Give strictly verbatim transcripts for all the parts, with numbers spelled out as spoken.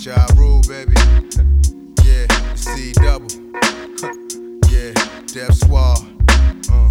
Ja Rule, baby. Yeah, C double. Yeah, Def Squad. Uh.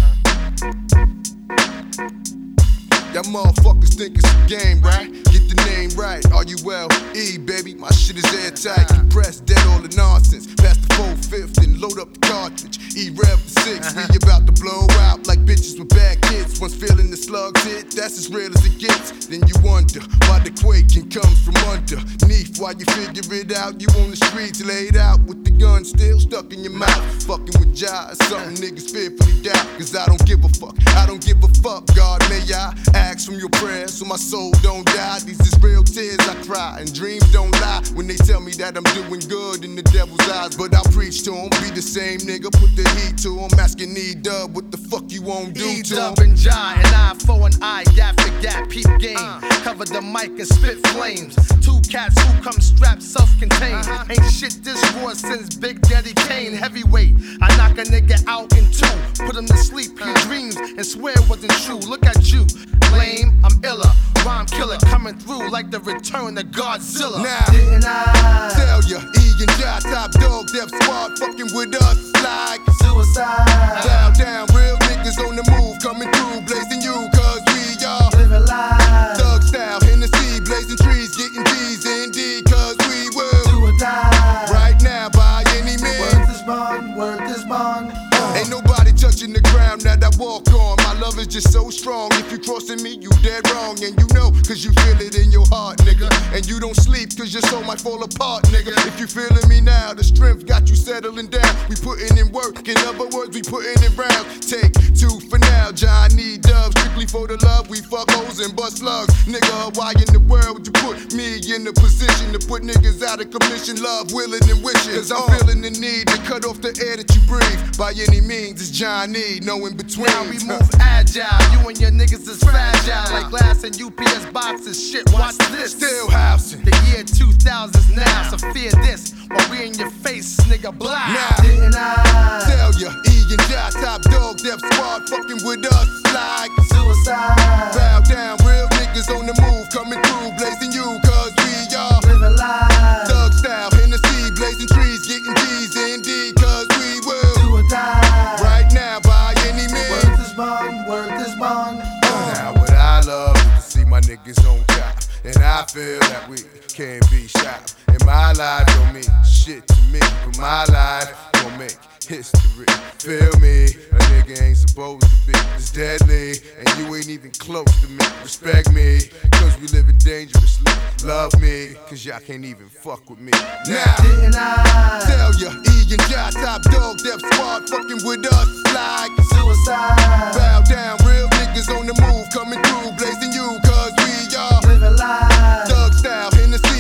Y'all motherfuckers think it's a game, right? Get the name right, R U L E, baby. My shit is airtight. Compressed, dead all the nonsense. Pass the four fifth and load up the cartridge. E-rev the six, we about to blow out like bitches with bad kids. Once feeling the slugs hit, that's as real as it gets. Then you wonder why the quaking comes from underneath. While you figure it out, you on the streets laid out with the gun still stuck in your mouth. Fucking with Ja, something niggas fearfully doubt. Cause I don't give a fuck, I don't give a fuck. God, may I ask from your prayers so my soul don't die. These is real tears I cry, and dreams don't lie when they tell me that I'm doing good in the devil's eyes. But I preach to him, be the same nigga, put the heat to him. Asking E-Dub, what the fuck you won't do to him? E-Dub and Ja, an eye for an eye, gap for gap, peep game. Uh. Cover the mic and spit flames. Two cats who come strapped, self-contained. Uh-huh. Ain't shit this raw since Big Daddy Kane. Heavyweight, I knock a nigga out in two. Put him to sleep, he dreams and swear it wasn't true. Look at you, lame, I'm iller. Rhyme killer coming through like the return of Godzilla. Now, didn't I tell ya, E and Ja, top dog, Def Squad, fucking with us like suicide. Bow down, real niggas on the move, coming through, blazing you, cause we are living life. Thug style, Hennessy, blazing trees, getting G's, indeed, cause we will do or die. Right now, by any means. Worth this bond, worth this bond. Uh. Ain't nobody touching the ground that I walk on. My love is just so strong. If you crossing me, you dead wrong. And you know, cause you feel it in your heart, nigga. And you don't sleep, cause your soul might fall apart, nigga. If you feeling me now, the strength got you settling down. We putting in work, in other words, we putting in rounds. Take two for now, John E-Dub. Strictly for the love, we fuck hoes and bust slugs. Nigga, why in the world would you put me in the position to put niggas out of commission? Love, willing, and wishing. Cause I'm feeling the need to cut off the air that you breathe. By any means, it's John E, no in between. Now we move agile, you and your niggas is fragile. Like glass and U P S boxes, shit, watch this. Still housing. The year two thousands now, so fear this. While we in your face, nigga, black. Now, didn't I tell ya, E and Ja, top dog, Def Squad, fucking with us like suicide. Bow down, real niggas on the move, coming through, blazing you, cause we are living life. Thug style, Hennessy, blazing trees, getting G's, indeed, cause we will do or die. Right now, by any means. Worth this bond, worth this bond. Uh. Now what I love is to see my niggas on top. And I feel that we can't be stopped. And my life don't mean shit to me, but my life gon' make history. Feel me? A nigga ain't supposed to be this deadly, and you ain't even close to me. Respect me, cause we living dangerously. Love me, cause y'all can't even fuck with me. Now, didn't I tell ya, E and Ja, top dog, Def Squad, fucking with us like suicide. Bow down, real niggas on the move, coming through, blazing you, cause we are living life. Thug style, Hennessy,